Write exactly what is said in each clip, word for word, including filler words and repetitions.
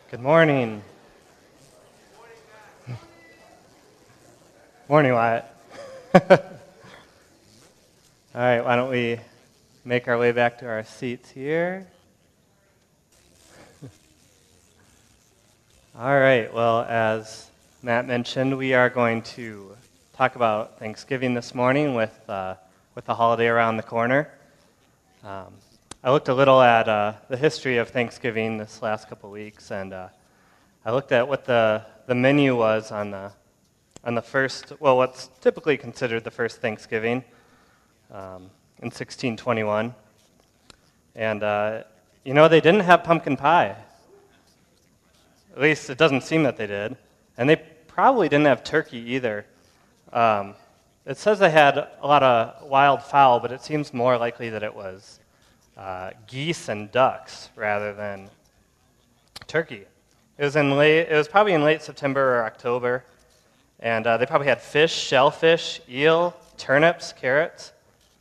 Good morning. Morning, Wyatt. All right, why don't we make our way back to our seats here. All right, well, as Matt mentioned, we are going to talk about Thanksgiving this morning with uh, with the holiday around the corner. Um, I looked a little at uh, the history of Thanksgiving this last couple weeks, and uh, I looked at what the, the menu was on the on the first, well, what's typically considered the first Thanksgiving um, in sixteen twenty-one. And, uh, you know, they didn't have pumpkin pie. At least it doesn't seem that they did. And they probably didn't have turkey either. Um, it says they had a lot of wild fowl, but it seems more likely that it was uh, geese and ducks rather than turkey. It was in late. It was probably in late September or October, and uh, they probably had fish, shellfish, eel, turnips, carrots.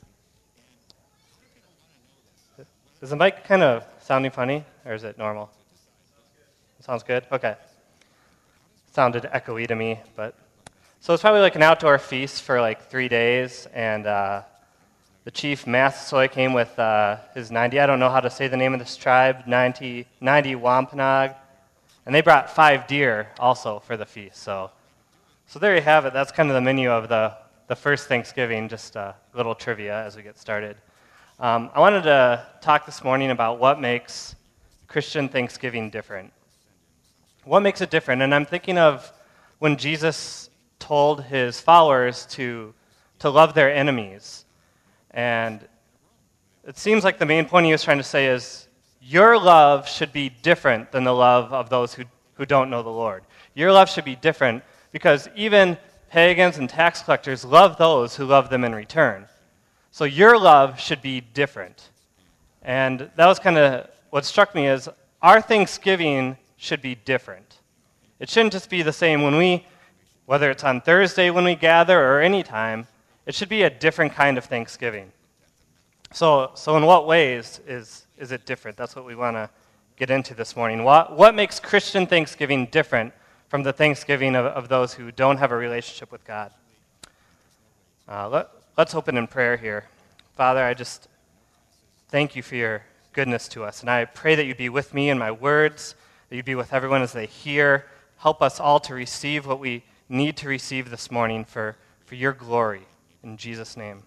Is the mic kind of sounding funny, or is it normal? Sounds good? Okay. Sounded echoey to me, but... So it's probably like an outdoor feast for like three days, and uh, the chief Massasoit came with uh, his ninety, I don't know how to say the name of this tribe, ninety, ninety Wampanoag, and they brought five deer also for the feast. So so there you have it. That's kind of the menu of the, the first Thanksgiving, just a little trivia as we get started. Um, I wanted to talk this morning about what makes Christian Thanksgiving different. What makes it different? And I'm thinking of when Jesus told his followers to, to love their enemies. And it seems like the main point he was trying to say is, your love should be different than the love of those who, who don't know the Lord. Your love should be different because even pagans and tax collectors love those who love them in return. So your love should be different. And that was kind of what struck me is our Thanksgiving should be different. It shouldn't just be the same when we, whether it's on Thursday when we gather or any time, it should be a different kind of Thanksgiving. So so in what ways is, is it different? That's what we want to get into this morning. What, what makes Christian Thanksgiving different from the Thanksgiving of, of those who don't have a relationship with God? Uh, let, let's open in prayer here. Father, I just thank you for your goodness to us, and I pray that you'd be with me in my words, that you'd be with everyone as they hear. Help us all to receive what we need to receive this morning for, for your glory. In Jesus' name.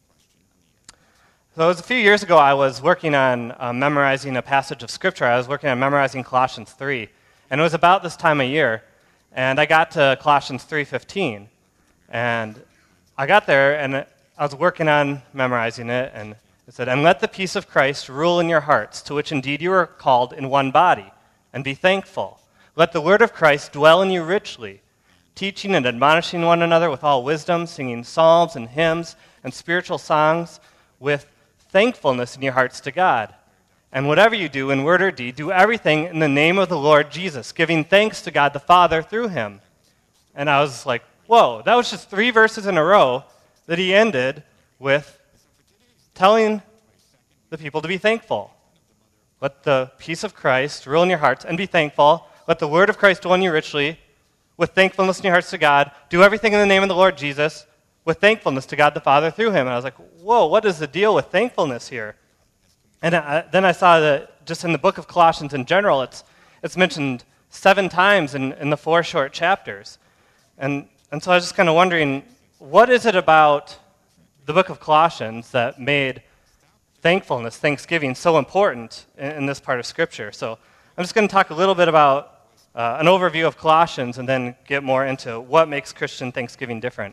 So it was a few years ago I was working on uh, memorizing a passage of Scripture. I was working on memorizing Colossians three. And it was about this time of year. And I got to Colossians three fifteen. And I got there, and I was working on memorizing it. And it said, "And let the peace of Christ rule in your hearts, to which indeed you are called in one body. And be thankful. Let the word of Christ dwell in you richly, teaching and admonishing one another with all wisdom, singing psalms and hymns and spiritual songs with thankfulness in your hearts to God. And whatever you do in word or deed, do everything in the name of the Lord Jesus, giving thanks to God the Father through him." And I was like, whoa, that was just three verses in a row that he ended with telling the people to be thankful. Let the peace of Christ rule in your hearts and be thankful. Let the word of Christ dwell in you richly, with thankfulness in your hearts to God. Do everything in the name of the Lord Jesus, with thankfulness to God the Father through him. And I was like, whoa, what is the deal with thankfulness here? And I, then I saw that just in the book of Colossians in general, it's it's mentioned seven times in, in the four short chapters. And, and so I was just kind of wondering, what is it about the book of Colossians that made thankfulness, thanksgiving, so important in, in this part of Scripture? So I'm just going to talk a little bit about uh, an overview of Colossians and then get more into what makes Christian Thanksgiving different.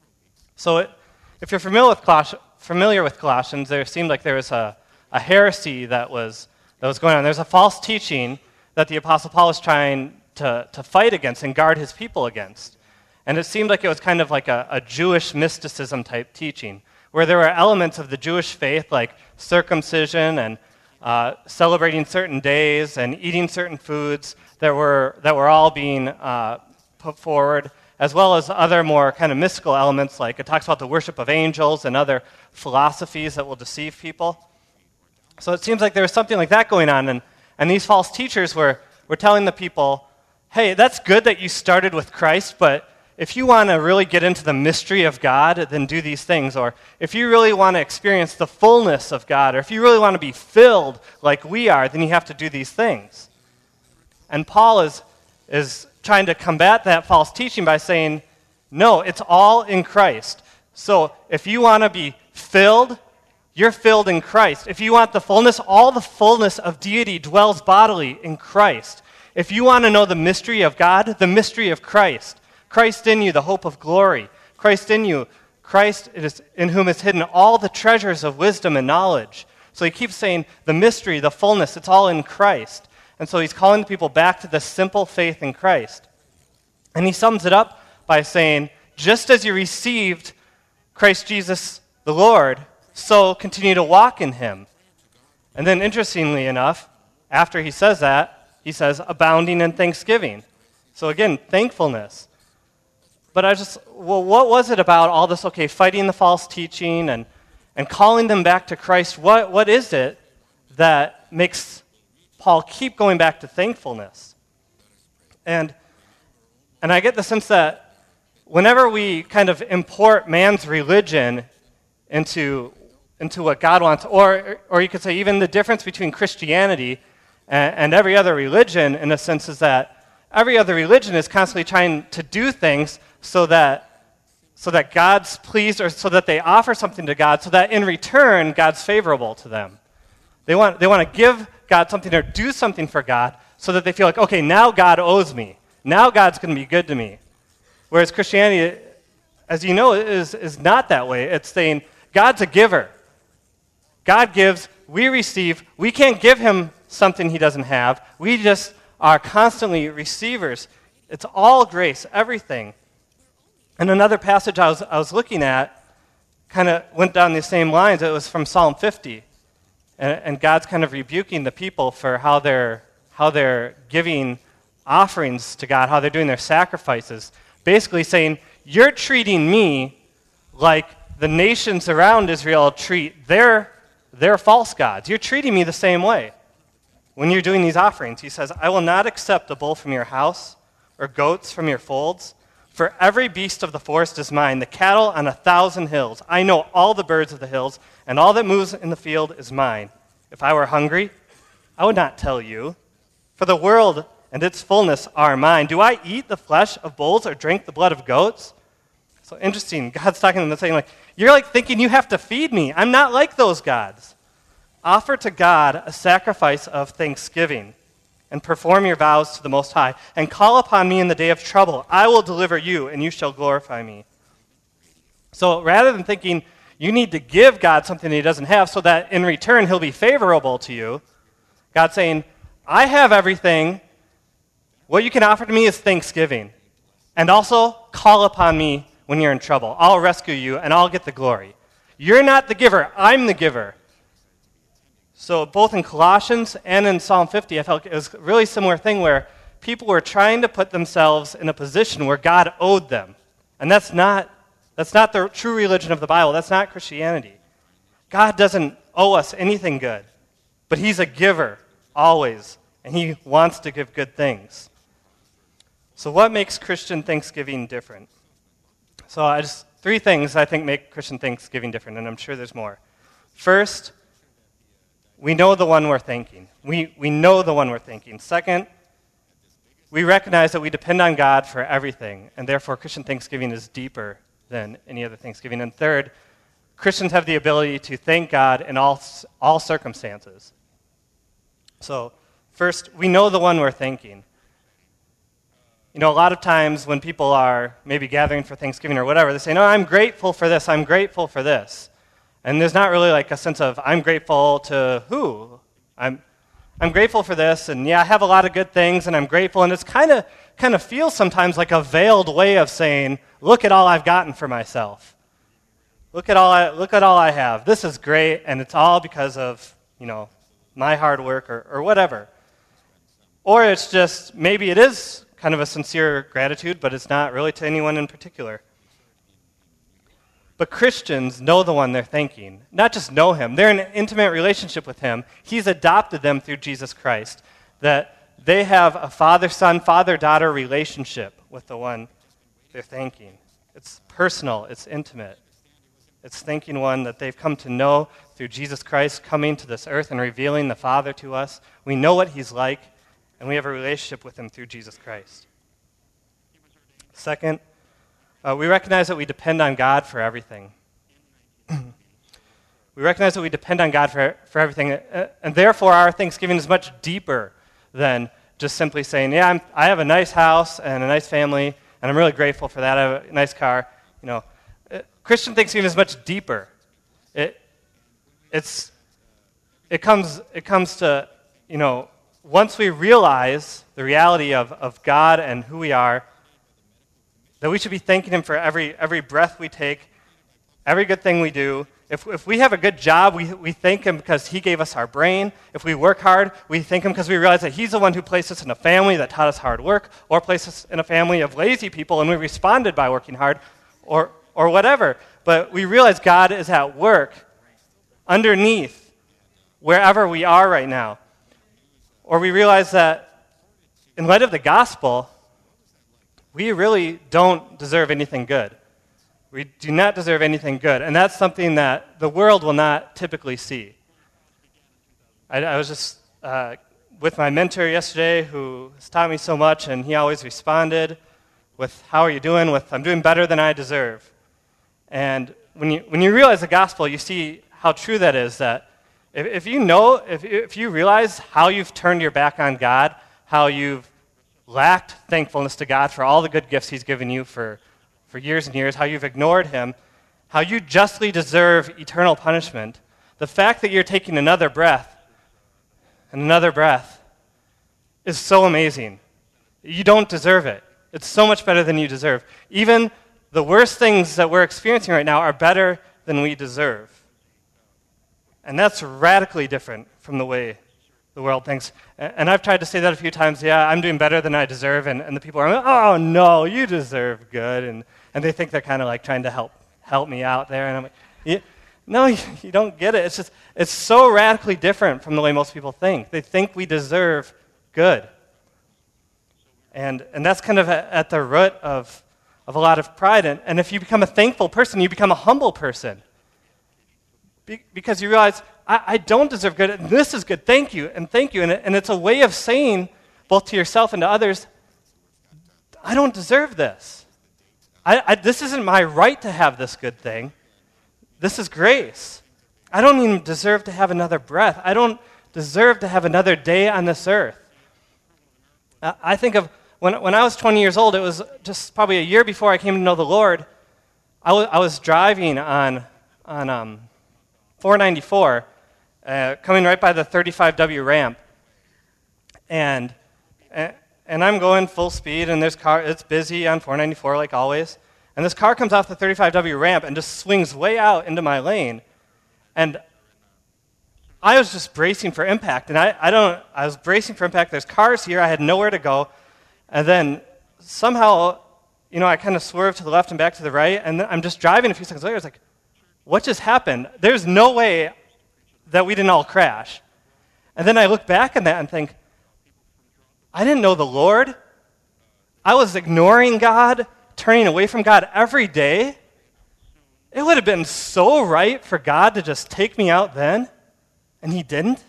So it, if you're familiar with, Coloss- familiar with Colossians, there seemed like there was a, a heresy that was, that was going on. There's a false teaching that the Apostle Paul was trying to, to fight against and guard his people against. And it seemed like it was kind of like a, a Jewish mysticism type teaching, where there were elements of the Jewish faith like circumcision and uh, celebrating certain days and eating certain foods that were, that were all being uh, put forward, as well as other more kind of mystical elements, like it talks about the worship of angels and other philosophies that will deceive people. So it seems like there was something like that going on, and, and these false teachers were, we're telling the people, hey, that's good that you started with Christ, but if you want to really get into the mystery of God, then do these things. Or if you really want to experience the fullness of God, or if you really want to be filled like we are, then you have to do these things. And Paul is, is trying to combat that false teaching by saying, no, it's all in Christ. So if you want to be filled, you're filled in Christ. If you want the fullness, all the fullness of deity dwells bodily in Christ. If you want to know the mystery of God, the mystery of Christ, Christ in you, the hope of glory. Christ in you, Christ is in whom is hidden all the treasures of wisdom and knowledge. So he keeps saying the mystery, the fullness, it's all in Christ. And so he's calling the people back to the simple faith in Christ. And he sums it up by saying, just as you received Christ Jesus the Lord, so continue to walk in him. And then interestingly enough, after he says that, he says, abounding in thanksgiving. So again, thankfulness. But I just, well, what was it about all this, okay, fighting the false teaching and, and calling them back to Christ? What What is it that makes Paul keep going back to thankfulness? And, and I get the sense that whenever we kind of import man's religion into, into what God wants, or, or you could say even the difference between Christianity and, and every other religion, in a sense, is that every other religion is constantly trying to do things so that so that God's pleased, or so that they offer something to God, so that in return, God's favorable to them. They want, they want to give God something or do something for God so that they feel like, okay, now God owes me. Now God's going to be good to me. Whereas Christianity, as you know, is, is not that way. It's saying God's a giver. God gives, we receive. We can't give him something he doesn't have. We just are constantly receivers. It's all grace, everything. And another passage I was, I was looking at kind of went down the same lines. It was from Psalm fifty. And, and God's kind of rebuking the people for how they're, how they're giving offerings to God, how they're doing their sacrifices. Basically saying, you're treating me like the nations around Israel treat their, their false gods. You're treating me the same way when you're doing these offerings. He says, I will not accept a bull from your house or goats from your folds. For every beast of the forest is mine, the cattle on a thousand hills. I know all the birds of the hills, and all that moves in the field is mine. If I were hungry, I would not tell you. For the world and its fullness are mine. Do I eat the flesh of bulls or drink the blood of goats? So interesting. God's talking to them and saying, like, you're like thinking you have to feed me. I'm not like those gods. Offer to God a sacrifice of thanksgiving, and perform your vows to the Most High, and call upon me in the day of trouble. I will deliver you, and you shall glorify me. So rather than thinking you need to give God something that he doesn't have so that in return he'll be favorable to you, God's saying, I have everything. What you can offer to me is thanksgiving. And also, call upon me when you're in trouble. I'll rescue you, and I'll get the glory. You're not the giver. I'm the giver. So both in Colossians and in Psalm fifty, I felt it was a really similar thing where people were trying to put themselves in a position where God owed them. And that's not, that's not the true religion of the Bible. That's not Christianity. God doesn't owe us anything good, but he's a giver always, and he wants to give good things. So what makes Christian Thanksgiving different? So I just three things I think make Christian Thanksgiving different, and I'm sure there's more. First, we know the one we're thanking. We, we know the one we're thanking. Second, we recognize that we depend on God for everything, and therefore Christian Thanksgiving is deeper than any other Thanksgiving. And third, Christians have the ability to thank God in all, all circumstances. So first, we know the one we're thanking. You know, a lot of times when people are maybe gathering for Thanksgiving or whatever, they say, no, I'm grateful for this, I'm grateful for this. And there's not really like a sense of, I'm grateful to who? I'm I'm grateful for this, and yeah, I have a lot of good things, and I'm grateful. And it's kind of kind of feels sometimes like a veiled way of saying, look at all I've gotten for myself. Look at all I look at all I have. This is great, and it's all because of, you know, my hard work or, or whatever. Or it's just, maybe it is kind of a sincere gratitude, but it's not really to anyone in particular. But Christians know the one they're thanking. Not just know him, they're in an intimate relationship with him. He's adopted them through Jesus Christ. That they have a father-son, father-daughter relationship with the one they're thanking. It's personal, it's intimate. It's thanking one that they've come to know through Jesus Christ coming to this earth and revealing the Father to us. We know what he's like, and we have a relationship with him through Jesus Christ. Second, uh, we recognize that we depend on God for everything. We recognize that we depend on God for, for everything, uh, and therefore our thanksgiving is much deeper than just simply saying, yeah, I'm, I have a nice house and a nice family, and I'm really grateful for that. I have a nice car. You know, uh, Christian thanksgiving is much deeper. It it's it comes it comes to, you know, once we realize the reality of, of God and who we are, that we should be thanking him for every every breath we take, every good thing we do. If if we have a good job, we we thank him because he gave us our brain. If we work hard, we thank him because we realize that he's the one who placed us in a family that taught us hard work, or placed us in a family of lazy people and we responded by working hard, or or whatever. But we realize God is at work underneath wherever we are right now. Or we realize that in light of the gospel, we really don't deserve anything good. We do not deserve anything good. And that's something that the world will not typically see. I, I was just uh, with my mentor yesterday who has taught me so much, and he always responded with, how are you doing? With, I'm doing better than I deserve. And when you when you realize the gospel, you see how true that is, that if, if you know, if, if you realize how you've turned your back on God, how you've lacked thankfulness to God for all the good gifts he's given you for for years and years, how you've ignored him, how you justly deserve eternal punishment, the fact that you're taking another breath and another breath is so amazing. You don't deserve it. It's so much better than you deserve. Even the worst things that we're experiencing right now are better than we deserve. And that's radically different from the way the world thinks. And I've tried to say that a few times, yeah, I'm doing better than I deserve, and, and the people are, oh, no, you deserve good, and, and they think they're kind of like trying to help help me out there, and I'm like, yeah, no, you, you don't get it. It's just, it's so radically different from the way most people think. They think we deserve good. And and that's kind of at, at the root of, of a lot of pride, and, and if you become a thankful person, you become a humble person. Be, because you realize, I, I don't deserve good, and this is good, thank you, and thank you. And, it, and it's a way of saying, both to yourself and to others, I don't deserve this. I, I, this isn't my right to have this good thing. This is grace. I don't even deserve to have another breath. I don't deserve to have another day on this earth. Uh, I think of when, when I was twenty years old, it was just probably a year before I came to know the Lord. I, w- I was driving on, on um, four ninety-four, uh, coming right by the thirty-five W ramp, and and I'm going full speed, and there's car. It's busy on four ninety-four like always, and this car comes off the thirty-five W ramp and just swings way out into my lane, and I was just bracing for impact, and I, I don't. I was bracing for impact. There's cars here. I had nowhere to go, and then somehow, you know, I kind of swerved to the left and back to the right, and then I'm just driving. A few seconds later, I was like, what just happened? There's no way that we didn't all crash. And then I look back at that and think, I didn't know the Lord. I was ignoring God, turning away from God every day. It would have been so right for God to just take me out then, and he didn't.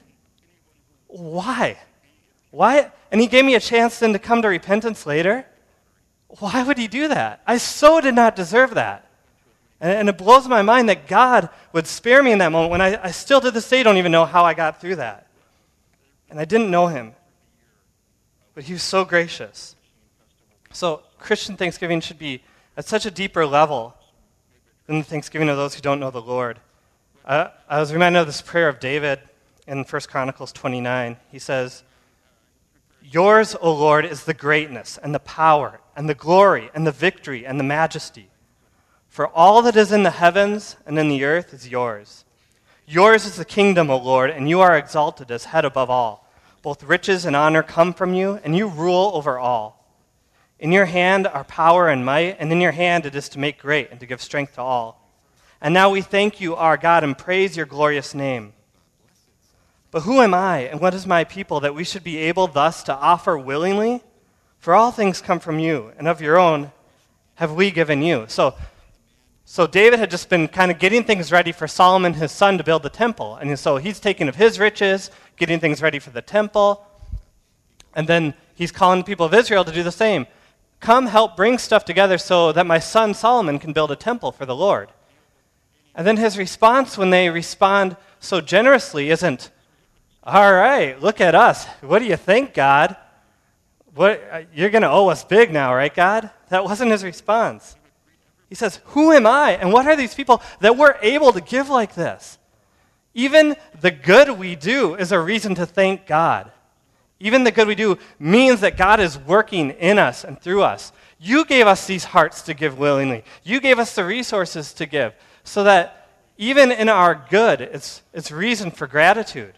Why? Why? And he gave me a chance then to come to repentance later. Why would he do that? I so did not deserve that. And, and it blows my mind that God would spare me in that moment when I, I still to this day don't even know how I got through that. And I didn't know him. But he was so gracious. So Christian thanksgiving should be at such a deeper level than the thanksgiving of those who don't know the Lord. Uh, I was reminded of this prayer of David in First Chronicles twenty-nine. He says, yours, O Lord, is the greatness and the power and the glory and the victory and the majesty. For all that is in the heavens and in the earth is yours. Yours is the kingdom, O Lord, and you are exalted as head above all. Both riches and honor come from you, and you rule over all. In your hand are power and might, and in your hand it is to make great and to give strength to all. And now we thank you, our God, and praise your glorious name. But who am I, and what is my people, that we should be able thus to offer willingly? For all things come from you, and of your own have we given you. So, so David had just been kind of getting things ready for Solomon, his son, to build the temple. And so he's taking of his riches, getting things ready for the temple. And then he's calling the people of Israel to do the same. Come help bring stuff together so that my son Solomon can build a temple for the Lord. And then his response when they respond so generously isn't, all right, look at us. What do you think, God? What, you're going to owe us big now, right, God? That wasn't his response. He says, who am I, and what are these people that we're able to give like this? Even the good we do is a reason to thank God. Even the good we do means that God is working in us and through us. You gave us these hearts to give willingly. You gave us the resources to give, so that even in our good, it's, it's reason for gratitude.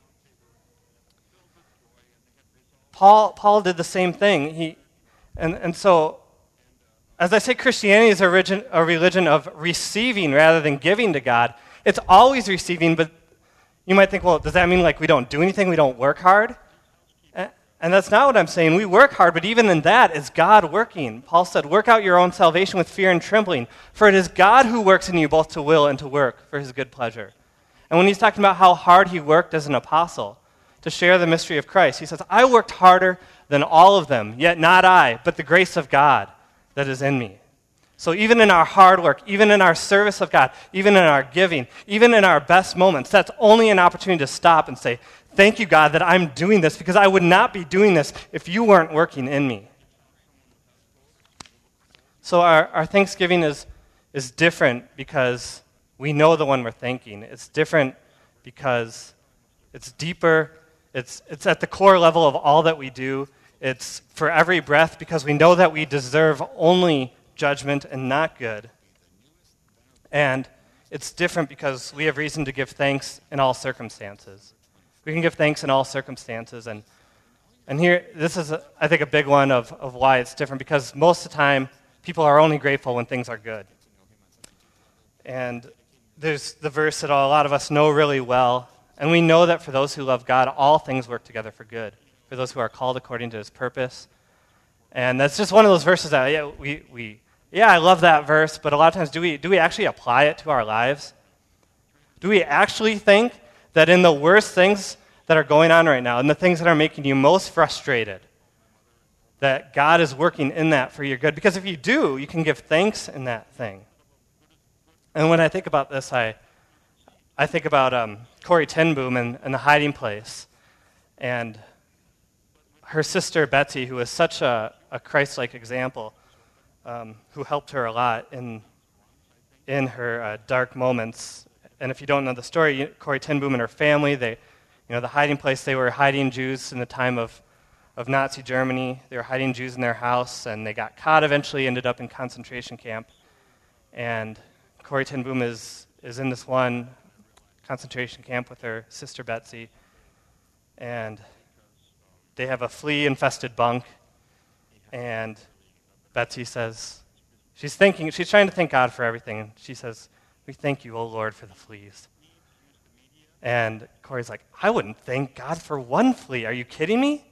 Paul, Paul did the same thing. He, and, and so, as I say, Christianity is a religion, a religion of receiving rather than giving to God. It's always receiving, but you might think, well, does that mean like we don't do anything, we don't work hard? And that's not what I'm saying. We work hard, but even in that is God working. Paul said, work out your own salvation with fear and trembling, for it is God who works in you both to will and to work for his good pleasure. And when he's talking about how hard he worked as an apostle to share the mystery of Christ, he says, I worked harder than all of them, yet not I, but the grace of God that is in me. So even in our hard work, even in our service of God, even in our giving, even in our best moments, that's only an opportunity to stop and say, thank you, God, that I'm doing this, because I would not be doing this if you weren't working in me. So our, our Thanksgiving is, is different because we know the one we're thanking. It's different because it's deeper. It's, it's at the core level of all that we do. It's for every breath because we know that we deserve only judgment and not good. And it's different because we have reason to give thanks in all circumstances. We can give thanks in all circumstances. And and here, this is, a, I think, a big one of, of why it's different, because most of the time, people are only grateful when things are good. And there's the verse that a lot of us know really well, and we know that for those who love God, all things work together for good, for those who are called according to his purpose. And that's just one of those verses that, yeah, we, we yeah, I love that verse, but a lot of times, do we do we actually apply it to our lives? Do we actually think that in the worst things that are going on right now, and the things that are making you most frustrated, that God is working in that for your good? Because if you do, you can give thanks in that thing. And when I think about this, I I think about um, Corrie ten Boom and, and The Hiding Place, and her sister Betsy, who was such a, a Christ-like example, um, who helped her a lot in in her uh, dark moments. And if you don't know the story, Corrie ten Boom and her family, they, you know, The Hiding Place, they were hiding Jews in the time of, of Nazi Germany. They were hiding Jews in their house, and they got caught eventually, ended up in concentration camp. And Corrie ten Boom is, is in this one concentration camp with her sister Betsy, and they have a flea-infested bunk, and Betsy says, she's thinking, she's trying to thank God for everything, and she says, we thank you, O Lord, for the fleas. And Corey's like, I wouldn't thank God for one flea. Are you kidding me?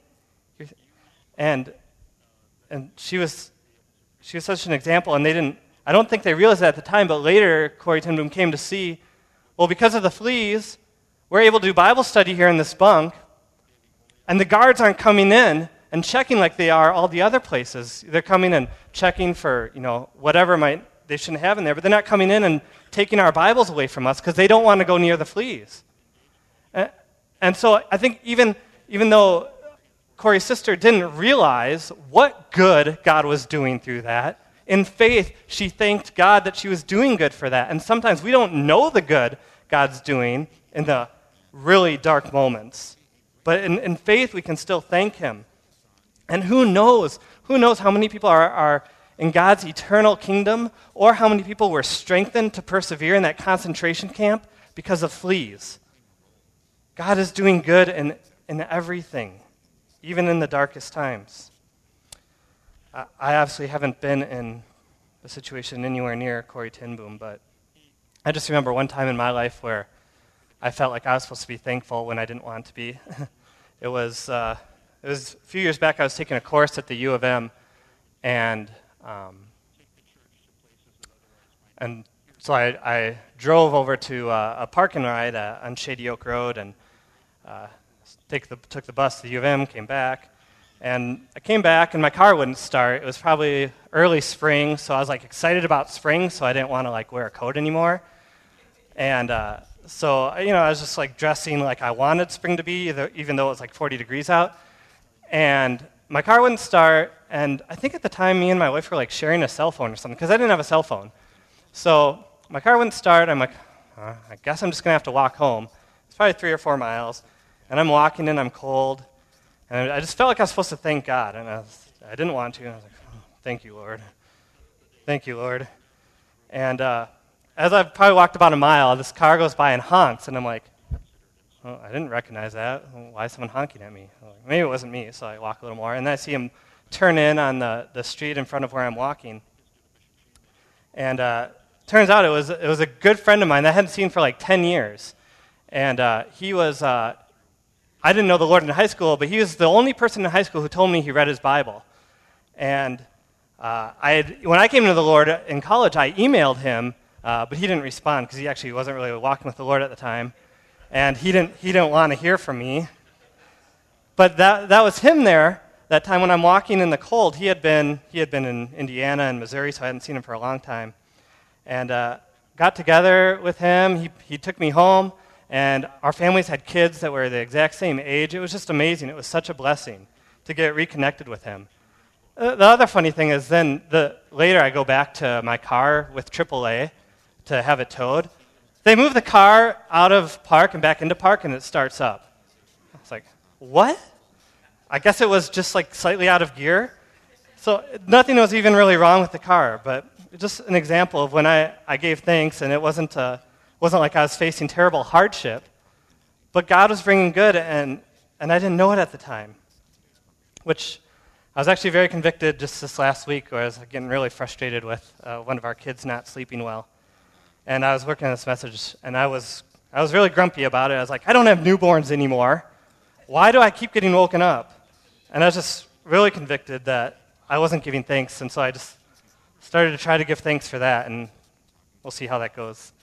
And and she was she was such an example, and they didn't, I don't think they realized that at the time, but later Corrie ten Boom came to see, well, because of the fleas, we're able to do Bible study here in this bunk, and the guards aren't coming in and checking like they are all the other places. They're coming and checking for, you know, whatever might they shouldn't have in there, but they're not coming in and taking our Bibles away from us because they don't want to go near the fleas. And, and so I think even, even though Corey's sister didn't realize what good God was doing through that, in faith, she thanked God that she was doing good for that. And sometimes we don't know the good God's doing in the really dark moments. But in, in faith, we can still thank him. And who knows? Who knows how many people are, are in God's eternal kingdom, or how many people were strengthened to persevere in that concentration camp because of fleas. God is doing good in, in everything, even in the darkest times. I, I obviously haven't been in a situation anywhere near Corrie ten Boom, but I just remember one time in my life where I felt like I was supposed to be thankful when I didn't want to be. It was uh, it was a few years back. I was taking a course at the U of M, and um, and so I, I drove over to uh, a park and ride uh, on Shady Oak Road, and uh, take the, took the bus to the U of M, came back, and I came back, and my car wouldn't start. It was probably early spring, so I was like excited about spring, so I didn't want to like wear a coat anymore, and uh, so you know I was just like dressing like I wanted spring to be, either, even though it was like forty degrees out, and my car wouldn't start, and I think at the time me and my wife were like sharing a cell phone or something, because I didn't have a cell phone. So my car wouldn't start. I'm like, uh, I guess I'm just going to have to walk home. It's probably three or four miles. And I'm walking and I'm cold. And I just felt like I was supposed to thank God. And I, was, I didn't want to. And I was like, oh, thank you, Lord. Thank you, Lord. And uh, as I've probably walked about a mile, this car goes by and honks. And I'm like, oh, I didn't recognize that. Why is someone honking at me? Like, maybe it wasn't me. So I walk a little more. And then I see him turn in on the, the street in front of where I'm walking. And uh, turns out it was it was a good friend of mine that I hadn't seen for like ten years. And uh, he was, uh, I didn't know the Lord in high school, but he was the only person in high school who told me he read his Bible. And uh, I had, when I came to the Lord in college, I emailed him, uh, but he didn't respond because he actually wasn't really walking with the Lord at the time. And he didn't he didn't want to hear from me. But that that was him there. That time when I'm walking in the cold, he had been he had been in Indiana and Missouri, so I hadn't seen him for a long time. And uh, got together with him. He he took me home, and our families had kids that were the exact same age. It was just amazing. It was such a blessing to get reconnected with him. Uh, the other funny thing is then the later I go back to my car with triple A to have it towed. They move the car out of park and back into park, and it starts up. I was like, what? I guess it was just like slightly out of gear. So nothing was even really wrong with the car, but just an example of when I, I gave thanks, and it wasn't uh, wasn't like I was facing terrible hardship, but God was bringing good, and, and I didn't know it at the time, which I was actually very convicted just this last week where I was getting really frustrated with uh, one of our kids not sleeping well. And I was working on this message, and I was I was really grumpy about it. I was like, I don't have newborns anymore. Why do I keep getting woken up? And I was just really convicted that I wasn't giving thanks, and so I just started to try to give thanks for that, and we'll see how that goes.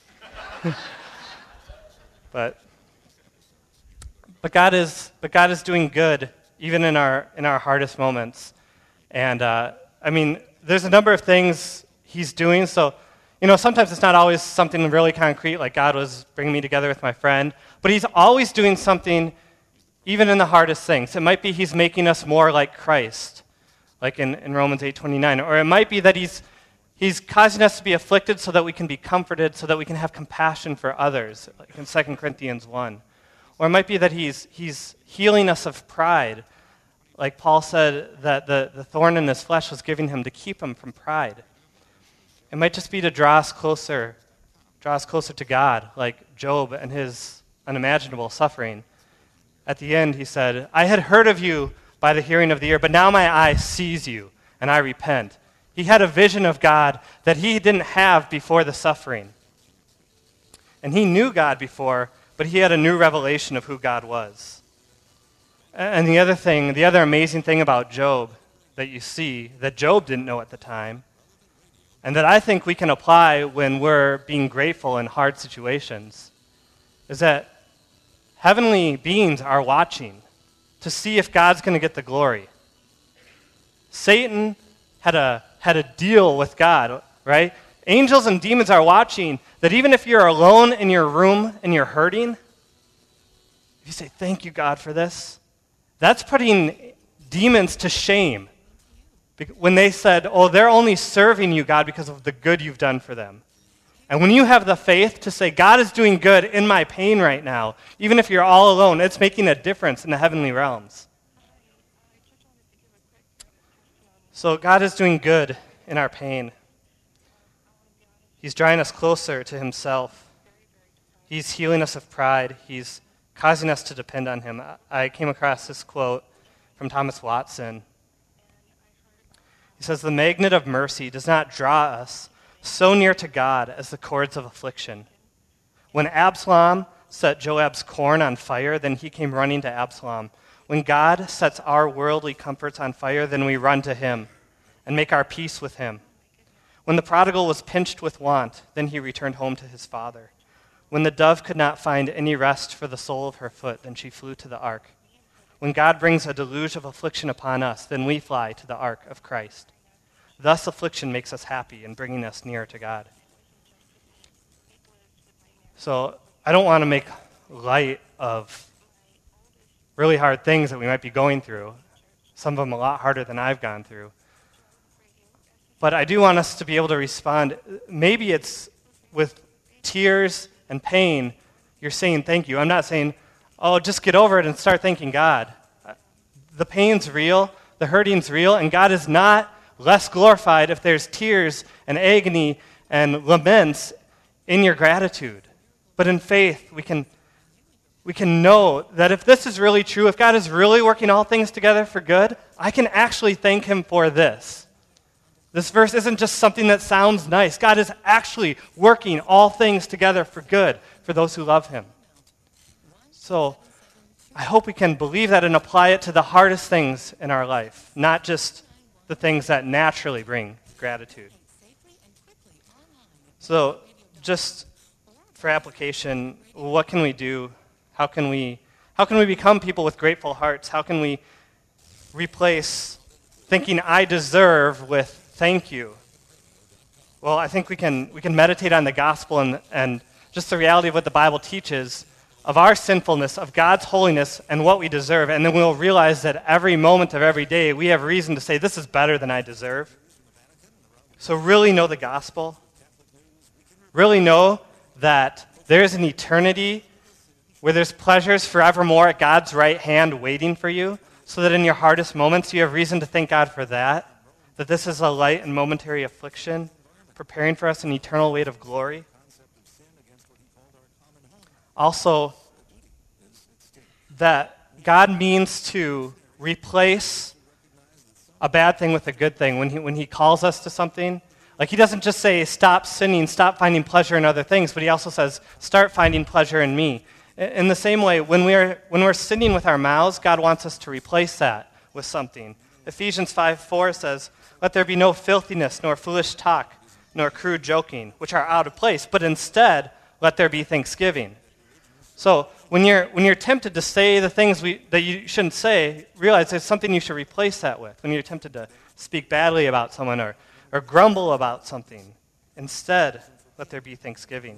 but but God is but God is doing good even in our in our hardest moments, and uh, I mean, there's a number of things He's doing. So, you know, sometimes it's not always something really concrete, like God was bringing me together with my friend, but He's always doing something. Even in the hardest things. It might be He's making us more like Christ, like in, in Romans eight twenty-nine. Or it might be that he's, he's causing us to be afflicted so that we can be comforted, so that we can have compassion for others, like in Second Corinthians one. Or it might be that He's, he's healing us of pride, like Paul said that the, the thorn in His flesh was giving Him to keep Him from pride. It might just be to draw us closer, draw us closer to God, like Job and his unimaginable suffering. At the end, he said, I had heard of you by the hearing of the ear, but now my eye sees you, and I repent. He had a vision of God that he didn't have before the suffering. And he knew God before, but he had a new revelation of who God was. And the other thing, the other amazing thing about Job that you see, that Job didn't know at the time, and that I think we can apply when we're being grateful in hard situations, is that heavenly beings are watching to see if God's going to get the glory. Satan had a had a deal with God, right? Angels and demons are watching that even if you're alone in your room and you're hurting, if you say, thank you, God, for this, that's putting demons to shame. When they said, oh, they're only serving you, God, because of the good you've done for them. And when you have the faith to say, God is doing good in my pain right now, even if you're all alone, it's making a difference in the heavenly realms. So God is doing good in our pain. He's drawing us closer to Himself. He's healing us of pride. He's causing us to depend on Him. I came across this quote from Thomas Watson. He says, the magnet of mercy does not draw us so near to God as the cords of affliction. When Absalom set Joab's corn on fire, then he came running to Absalom. When God sets our worldly comforts on fire, then we run to him and make our peace with him. When the prodigal was pinched with want, then he returned home to his father. When the dove could not find any rest for the sole of her foot, then she flew to the ark. When God brings a deluge of affliction upon us, then we fly to the ark of Christ. Thus affliction makes us happy in bringing us nearer to God. So I don't want to make light of really hard things that we might be going through, some of them a lot harder than I've gone through. But I do want us to be able to respond. Maybe it's with tears and pain, you're saying thank you. I'm not saying, oh, just get over it and start thanking God. The pain's real, the hurting's real, and God is not less glorified if there's tears and agony and laments in your gratitude. But in faith, we can we can know that if this is really true, if God is really working all things together for good, I can actually thank him for this. This verse isn't just something that sounds nice. God is actually working all things together for good for those who love him. So I hope we can believe that and apply it to the hardest things in our life, not just the things that naturally bring gratitude. So just for application, what can we do? How can we how can we become people with grateful hearts? How can we replace thinking I deserve with thank you? Well, I think we can we can meditate on the gospel and, and just the reality of what the Bible teaches of our sinfulness, of God's holiness, and what we deserve. And then we'll realize that every moment of every day, we have reason to say, this is better than I deserve. So really know the gospel. Really know that there is an eternity where there's pleasures forevermore at God's right hand waiting for you, so that in your hardest moments, you have reason to thank God for that, that this is a light and momentary affliction, preparing for us an eternal weight of glory. Also, that God means to replace a bad thing with a good thing. When he, when he calls us to something, like he doesn't just say, stop sinning, stop finding pleasure in other things, but he also says, start finding pleasure in me. In the same way, when we're, when we're sinning with our mouths, God wants us to replace that with something. Ephesians five four says, let there be no filthiness, nor foolish talk, nor crude joking, which are out of place, but instead, let there be thanksgiving. So when you're when you're tempted to say the things we, that you shouldn't say, realize there's something you should replace that with. When you're tempted to speak badly about someone or, or grumble about something, instead, let there be thanksgiving.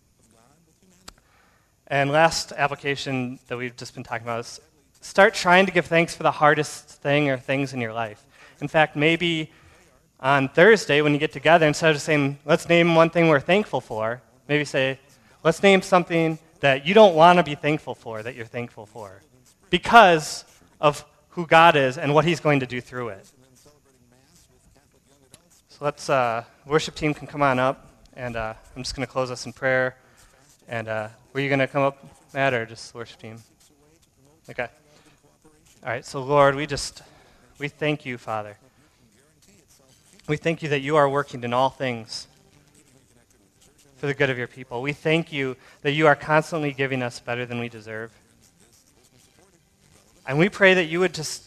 And last application that we've just been talking about is start trying to give thanks for the hardest thing or things in your life. In fact, maybe on Thursday when you get together, instead of saying, let's name one thing we're thankful for, maybe say, let's name something that you don't want to be thankful for, that you're thankful for, because of who God is and what he's going to do through it. So let's, uh, worship team can come on up, and uh, I'm just going to close us in prayer. And uh, were you going to come up, Matt, or just worship team? Okay. All right, so Lord, we just, we thank you, Father. We thank you that you are working in all things for the good of your people. We thank you that you are constantly giving us better than we deserve. And we pray that you would just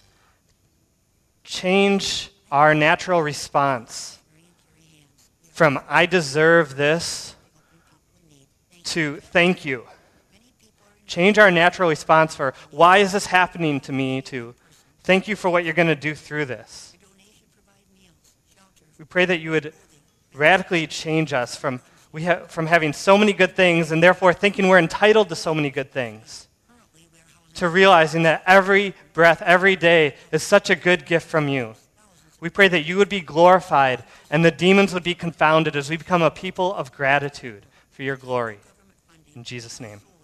change our natural response from I deserve this to thank you. Change our natural response for why is this happening to me to thank you for what you're going to do through this. We pray that you would radically change us from we have from having so many good things and therefore thinking we're entitled to so many good things to realizing that every breath, every day is such a good gift from you. We pray that you would be glorified and the demons would be confounded as we become a people of gratitude for your glory. In Jesus' name.